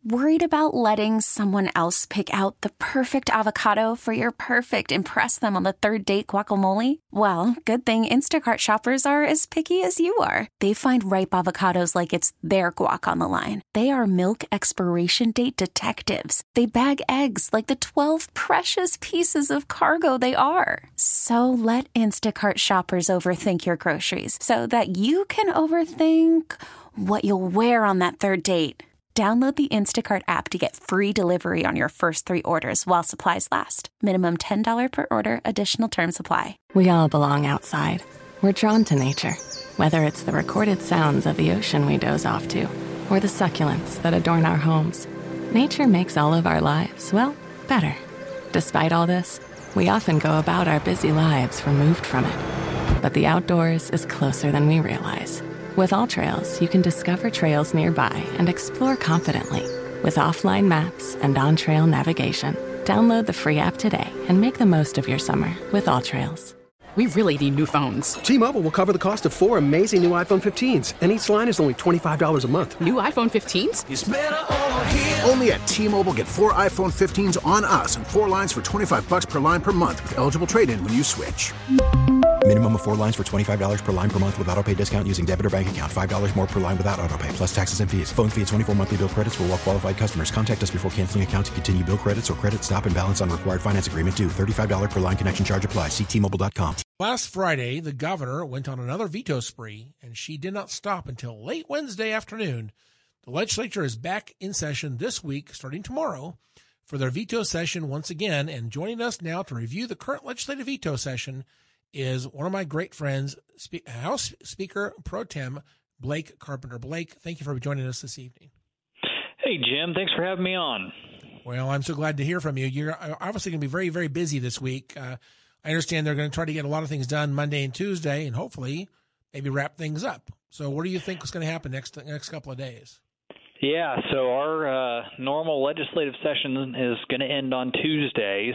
Worried about letting someone else pick out the perfect avocado for your perfect impress them on the third date guacamole? Well, good thing Instacart shoppers are as picky as you are. They find ripe avocados like it's their guac on the line. They are milk expiration date detectives. They bag eggs like the 12 precious pieces of cargo they are. So let Instacart shoppers overthink your groceries so that you can overthink what you'll wear on that third date. Download the Instacart app to get free delivery on your first 3 orders while supplies last. Minimum $10 per order. Additional terms apply. We all belong outside. We're drawn to nature, whether it's the recorded sounds of the ocean we doze off to, or the succulents that adorn our homes. Nature makes all of our lives, well, better. Despite all this, we often go about our busy lives removed from it. But the outdoors is closer than we realize. With AllTrails, you can discover trails nearby and explore confidently. With offline maps and on-trail navigation, download the free app today and make the most of your summer with AllTrails. We really need new phones. T-Mobile will cover the cost of 4 amazing new iPhone 15s, and each line is only $25 a month. New iPhone 15s? It's better over here. Only at T-Mobile, get 4 iPhone 15s on us and 4 lines for $25 per line per month with eligible trade-in when you switch. Minimum of 4 lines for $25 per line per month with autopay discount using debit or bank account. $5 more per line without autopay, plus taxes and fees. Phone fee at 24 monthly bill credits for well-qualified customers. Contact us before canceling account to continue bill credits or credit stop and balance on required finance agreement due. $35 per line connection charge applies. See T-Mobile.com. Last Friday, the governor went on another veto spree, and she did not stop until late Wednesday afternoon. The legislature is back in session this week, starting tomorrow, for their veto session once again. And joining us now to review the current legislative veto session is one of my great friends, House Speaker Pro Tem Blake Carpenter. Blake, thank you for joining us this evening. Hey, Jim. Thanks for having me on. Well, I'm so glad to hear from you. You're obviously going to be very, very busy this week. I understand they're going to try to get a lot of things done Monday and Tuesday and hopefully maybe wrap things up. So what do you think is going to happen next couple of days? Yeah, so our normal legislative session is going to end on Tuesday.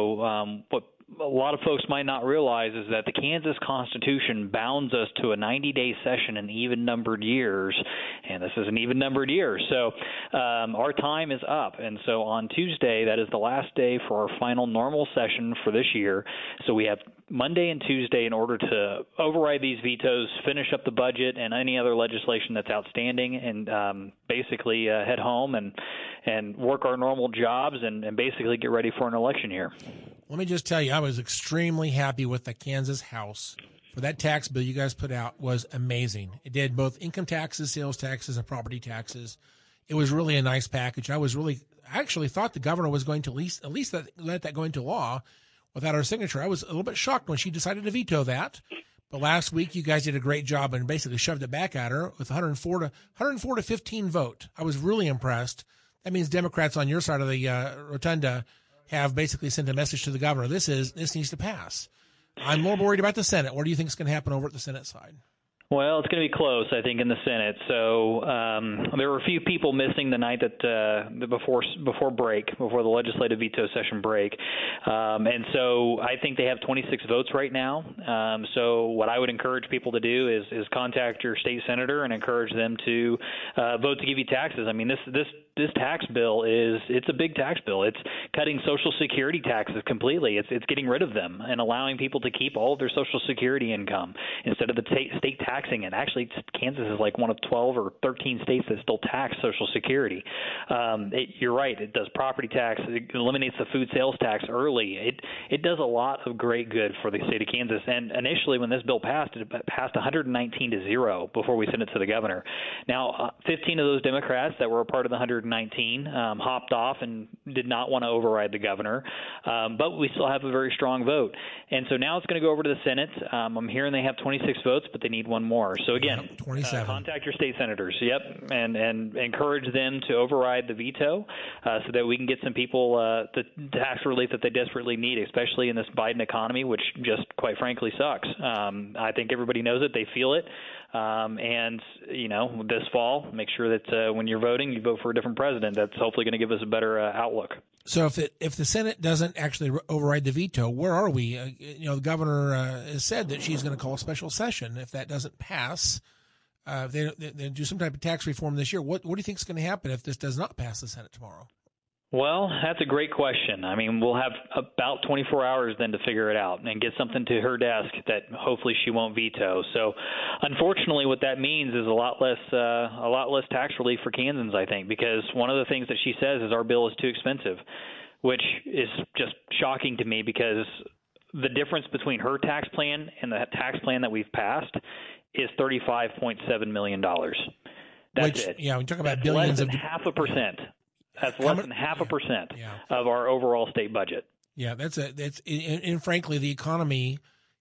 So what a lot of folks might not realize is that the Kansas Constitution bounds us to a 90-day session in even-numbered years, and this is an even-numbered year. So our time is up, and so on Tuesday, that is the last day for our final normal session for this year. So we have Monday and Tuesday in order to override these vetoes, finish up the budget and any other legislation that's outstanding, and basically head home and work our normal jobs and basically get ready for an election year. Let me just tell you, I was extremely happy with the Kansas House. For that tax bill you guys put out was amazing. It did both income taxes, sales taxes, and property taxes. It was really a nice package. I actually thought the governor was going to at least let that go into law without our signature. I was a little bit shocked when she decided to veto that. But last week you guys did a great job and basically shoved it back at her with 104 to 15 vote. I was really impressed. That means Democrats on your side of the rotunda have basically sent a message to the governor. This needs to pass. I'm more worried about the Senate. What do you think is going to happen over at the Senate side? Well, it's going to be close, I think, in the Senate. So there were a few people missing the night that before the legislative veto session break, and so I think they have 26 votes right now. So what I would encourage people to do is contact your state senator and encourage them to vote to give you taxes. I mean, this tax bill it's a big tax bill. It's cutting Social Security taxes completely. It's getting rid of them and allowing people to keep all of their Social Security income instead of the state taxing it. Actually, Kansas is like one of 12 or 13 states that still tax Social Security. You're right. It does property tax. It eliminates the food sales tax early. It does a lot of great good for the state of Kansas. And initially, when this bill passed, it passed 119-0 before we sent it to the governor. Now, 15 of those Democrats that were a part of the 119 hopped off and did not want to override the governor. But we still have a very strong vote. And so now it's going to go over to the Senate. I'm hearing they have 26 votes, but they need one more. So again, 27. Contact your state senators. Yep, and encourage them to override the veto so that we can get some people the tax relief that they desperately need, especially in this Biden economy, which just quite frankly sucks. I think everybody knows it. They feel it. And, this fall, make sure that when you're voting, you vote for a different president. That's hopefully going to give us a better outlook. So if the Senate doesn't actually override the veto, where are we? The governor has said that she's going to call a special session. If that doesn't pass, they do some type of tax reform this year. What do you think is going to happen if this does not pass the Senate tomorrow? Well, that's a great question. I mean, we'll have about 24 hours then to figure it out and get something to her desk that hopefully she won't veto. So, unfortunately, what that means is a lot less tax relief for Kansans, I think, because one of the things that she says is our bill is too expensive, which is just shocking to me because the difference between her tax plan and the tax plan that we've passed is $35.7 million. That's it. Yeah, we talk about That's billions less than 0.5%. That's less than 0.5% of our overall state budget. Yeah, and frankly, the economy,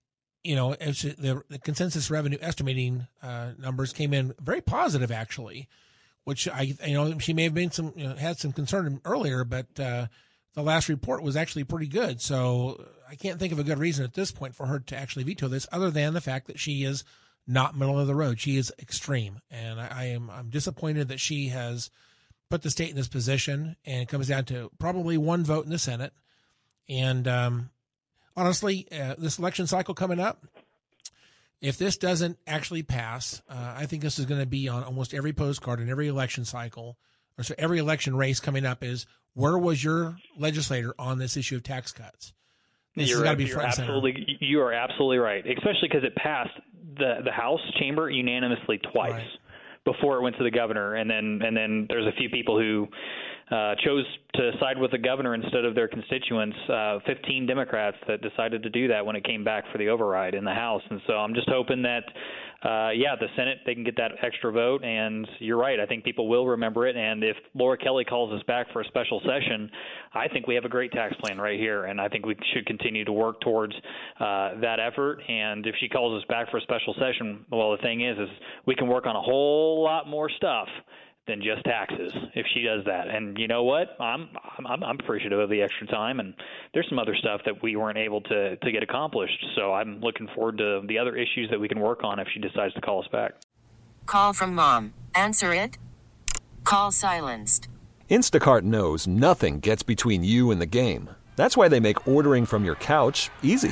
the consensus revenue estimating numbers came in very positive, actually, which she may have been had some concern earlier, but the last report was actually pretty good. So I can't think of a good reason at this point for her to actually veto this, other than the fact that she is not middle of the road. She is extreme, and I'm disappointed that she has put the state in this position, and it comes down to probably one vote in the Senate. And honestly, this election cycle coming up, if this doesn't actually pass, I think this is going to be on almost every postcard in every election cycle, or so every election race coming up is, where was your legislator on this issue of tax cuts? You are absolutely right, especially because it passed the House chamber unanimously twice. Right. Before it went to the governor, and then there's a few people who chose to side with the governor instead of their constituents, 15 Democrats that decided to do that when it came back for the override in the House. And so I'm just hoping that, the Senate, they can get that extra vote. And you're right, I think people will remember it. And if Laura Kelly calls us back for a special session, I think we have a great tax plan right here. And I think we should continue to work towards that effort. And if she calls us back for a special session, well, the thing is we can work on a whole lot more stuff than just taxes if she does that. And you know what? I'm appreciative of the extra time, and there's some other stuff that we weren't able to get accomplished. So I'm looking forward to the other issues that we can work on if she decides to call us back. Call from mom. Answer it. Call silenced. Instacart knows nothing gets between you and the game. That's why they make ordering from your couch easy.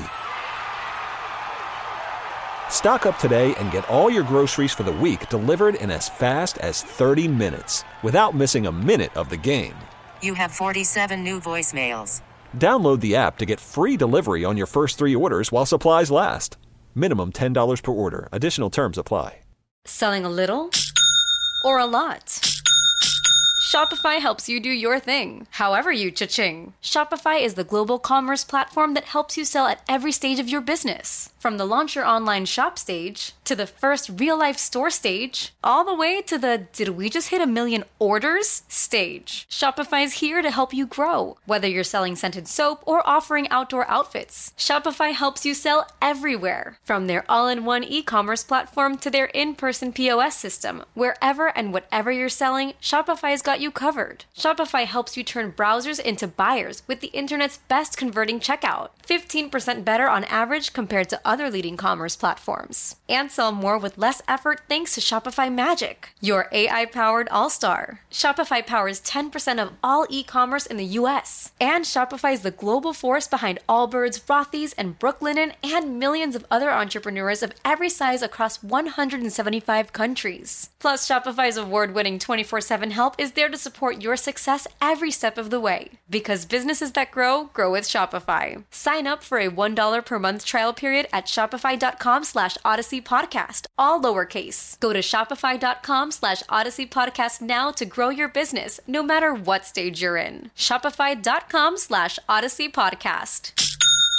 Stock up today and get all your groceries for the week delivered in as fast as 30 minutes without missing a minute of the game. You have 47 new voicemails. Download the app to get free delivery on your first 3 orders while supplies last. Minimum $10 per order. Additional terms apply. Selling a little or a lot? Shopify helps you do your thing, however you cha-ching. Shopify is the global commerce platform that helps you sell at every stage of your business. From the launch your online shop stage, to the first real-life store stage, all the way to the did we just hit 1 million orders stage. Shopify's here to help you grow. Whether you're selling scented soap or offering outdoor outfits, Shopify helps you sell everywhere. From their all-in-one e-commerce platform to their in-person POS system, wherever and whatever you're selling, Shopify's got you covered. Shopify helps you turn browsers into buyers with the internet's best converting checkout. 15% better on average compared to other leading commerce platforms. And sell more with less effort thanks to Shopify Magic, your AI-powered all-star. Shopify powers 10% of all e-commerce in the U.S. And Shopify is the global force behind Allbirds, Rothy's, and Brooklinen, and millions of other entrepreneurs of every size across 175 countries. Plus, Shopify's award-winning 24/7 help is there to support your success every step of the way. Because businesses that grow with Shopify. Sign up for a $1 per month trial period at shopify.com/Odyssey Podcast, all lowercase. Go to shopify.com/Odyssey Podcast now to grow your business, no matter what stage you're in. Shopify.com/Odyssey Podcast.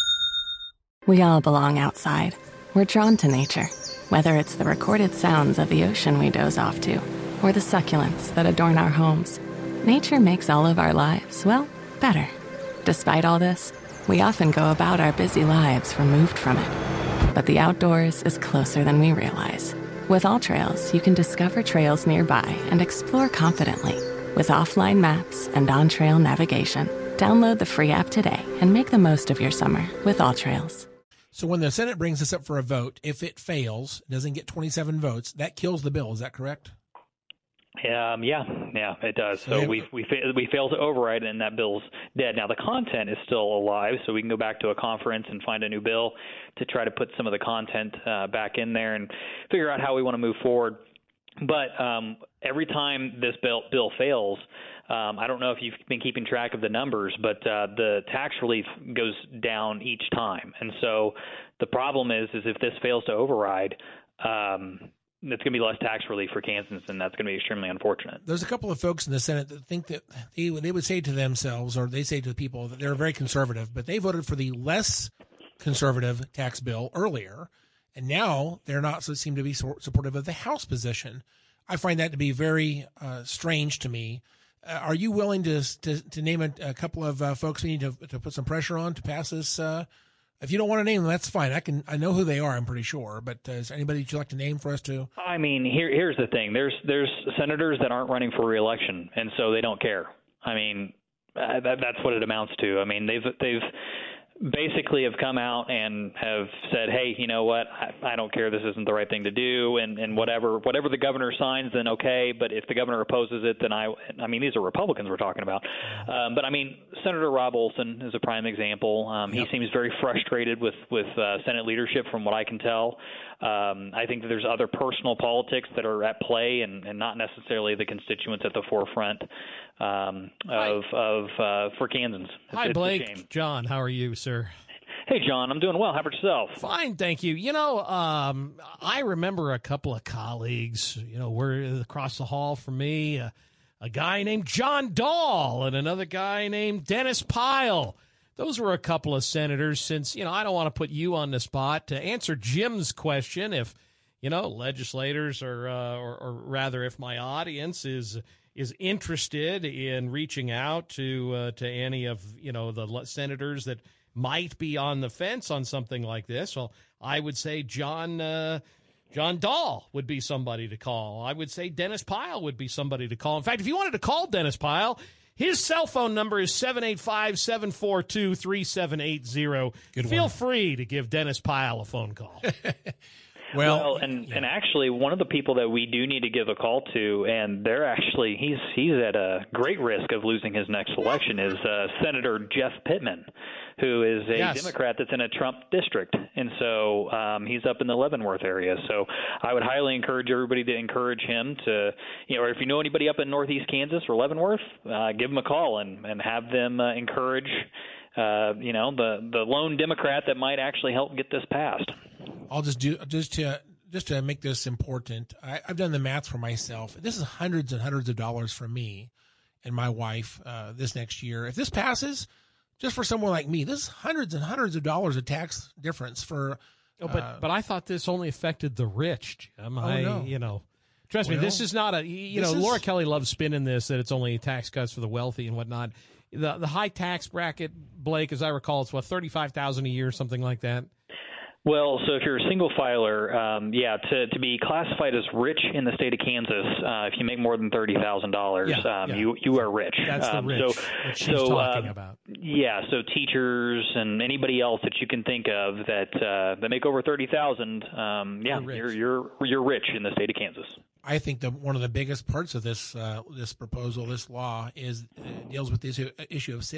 We all belong outside. We're drawn to nature, whether it's the recorded sounds of the ocean we doze off to, or the succulents that adorn our homes. Nature makes all of our lives, well, better. Despite all this, we often go about our busy lives removed from it. But the outdoors is closer than we realize. With AllTrails, you can discover trails nearby and explore confidently. With offline maps and on-trail navigation, download the free app today and make the most of your summer with AllTrails. So when the Senate brings this up for a vote, if it fails, doesn't get 27 votes, that kills the bill. Is that correct? Yeah, it does. So we fail to override, and that bill's dead. Now the content is still alive, so we can go back to a conference and find a new bill to try to put some of the content back in there and figure out how we want to move forward. But every time this bill fails, I don't know if you've been keeping track of the numbers, but the tax relief goes down each time. And so the problem is if this fails to override, it's going to be less tax relief for Kansans, and that's going to be extremely unfortunate. There's a couple of folks in the Senate that think that they would say to themselves, or they say to the people, that they're very conservative, but they voted for the less conservative tax bill earlier, and now they're not seem to be supportive of the House position. I find that to be very strange to me. Are you willing to name a couple of folks we need to put some pressure on to pass this? If you don't want to name them, that's fine. I know who they are, I'm pretty sure. But is there anybody you'd like to name for us to? I mean, here's the thing. There's senators that aren't running for re-election, and so they don't care. I mean, that's what it amounts to. I mean, they've basically have come out and have said, hey, you know what, I don't care, this isn't the right thing to do, and whatever the governor signs, then okay, but if the governor opposes it, then I mean, these are Republicans we're talking about. But I mean, Senator Rob Olson is a prime example. He seems very frustrated with Senate leadership from what I can tell. I think that there's other personal politics that are at play and not necessarily the constituents at the forefront for Kansans. Hi, Blake. John, how are you, sir? Hey, John, I'm doing well. How about yourself? Fine, thank you. You know, I remember a couple of colleagues, were across the hall from me, a guy named John Dahl and another guy named Dennis Pyle. Those were a couple of senators. Since, I don't want to put you on the spot to answer Jim's question, if, legislators or rather if my audience is interested in reaching out to any of, the senators that might be on the fence on something like this. Well, I would say John Dahl would be somebody to call. I would say Dennis Pyle would be somebody to call. In fact, if you wanted to call Dennis Pyle, his cell phone number is 785-742-3780. Feel free to give Dennis Pyle a phone call. Well, and actually, one of the people that we do need to give a call to, and they're actually he's at a great risk of losing his next election, is Senator Jeff Pittman, who is a Democrat that's in a Trump district, and so he's up in the Leavenworth area. So I would highly encourage everybody to encourage him to, or if you know anybody up in Northeast Kansas or Leavenworth, give them a call and have them encourage the lone Democrat that might actually help get this passed. I'll just to make this important. I've done the math for myself. This is hundreds and hundreds of dollars for me and my wife this next year. If this passes, just for someone like me, this is hundreds and hundreds of dollars of tax difference for. But I thought this only affected the rich, Jim. No. Trust me, this is not a. Laura Kelly loves spinning this that it's only tax cuts for the wealthy and whatnot. The high tax bracket, Blake, as I recall, it's $35,000 a year, something like that. Well, so if you're a single filer, to be classified as rich in the state of Kansas, if you make more than $30,000, you are rich. That's the rich that she's talking about. Yeah, so teachers and anybody else that you can think of that make over $30,000, you're rich in the state of Kansas. I think one of the biggest parts of this proposal, this law, deals with this issue of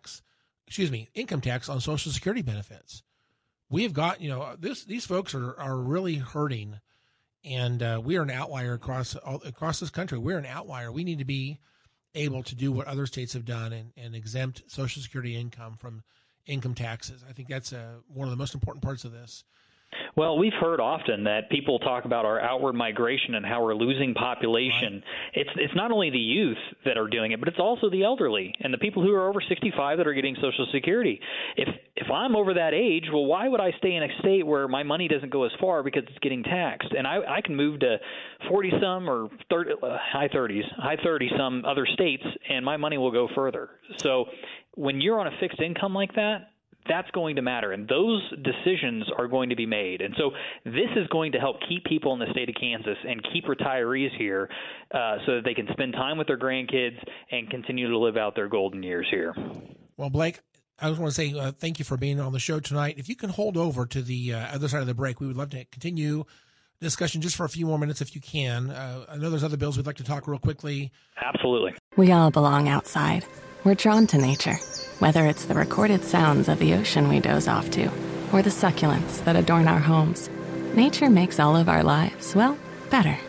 income tax on Social Security benefits. We've got, these folks are really hurting, and we are an outlier across this country. We're an outlier. We need to be able to do what other states have done and exempt Social Security income from income taxes. I think that's one of the most important parts of this. Well, we've heard often that people talk about our outward migration and how we're losing population. Right. It's not only the youth that are doing it, but it's also the elderly and the people who are over 65 that are getting Social Security. If I'm over that age, well, why would I stay in a state where my money doesn't go as far because it's getting taxed? And I can move to 40-some or high 30 some other states, and my money will go further. So when you're on a fixed income like that, that's going to matter, and those decisions are going to be made. And so this is going to help keep people in the state of Kansas and keep retirees here so that they can spend time with their grandkids and continue to live out their golden years here. Well, Blake, I just want to say thank you for being on the show tonight. If you can hold over to the other side of the break, we would love to continue discussion just for a few more minutes if you can. I know there's other bills we'd like to talk real quickly. Absolutely. We all belong outside. We're drawn to nature, whether it's the recorded sounds of the ocean we doze off to, or the succulents that adorn our homes. Nature makes all of our lives, well, better.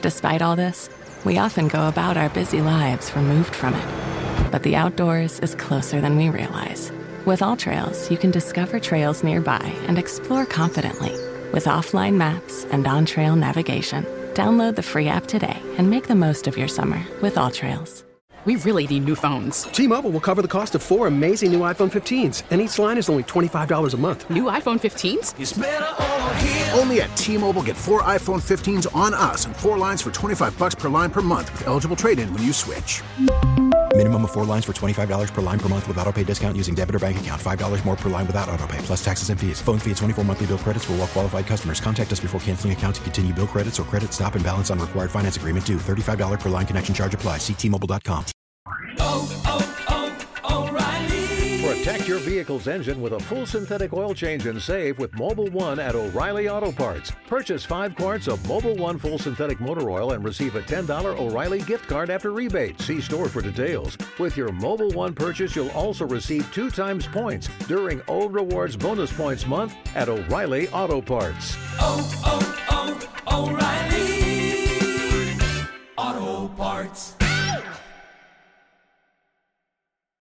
Despite all this, we often go about our busy lives removed from it. But the outdoors is closer than we realize. With AllTrails, you can discover trails nearby and explore confidently. With offline maps and on-trail navigation, download the free app today and make the most of your summer with AllTrails. We really need new phones. T-Mobile will cover the cost of 4 amazing new iPhone 15s, and each line is only $25 a month. New iPhone 15s? It's better over here. Only at T-Mobile, get 4 iPhone 15s on us and 4 lines for $25 per line per month with eligible trade-in when you switch. Minimum of 4 lines for $25 per line per month with autopay discount using debit or bank account. $5 more per line without autopay, plus taxes and fees. Phone fee at 24 monthly bill credits for well-qualified customers. Contact us before canceling account to continue bill credits or credit stop and balance on required finance agreement due. $35 per line connection charge applies. See T-Mobile.com. O'Reilly. Protect your vehicle's engine with a full synthetic oil change and save with Mobil 1 at O'Reilly Auto Parts. Purchase 5 quarts of Mobil 1 full synthetic motor oil and receive a $10 O'Reilly gift card after rebate. See store for details. With your Mobil 1 purchase, you'll also receive 2 times points during O Rewards Bonus Points Month at O'Reilly Auto Parts. O'Reilly Auto Parts.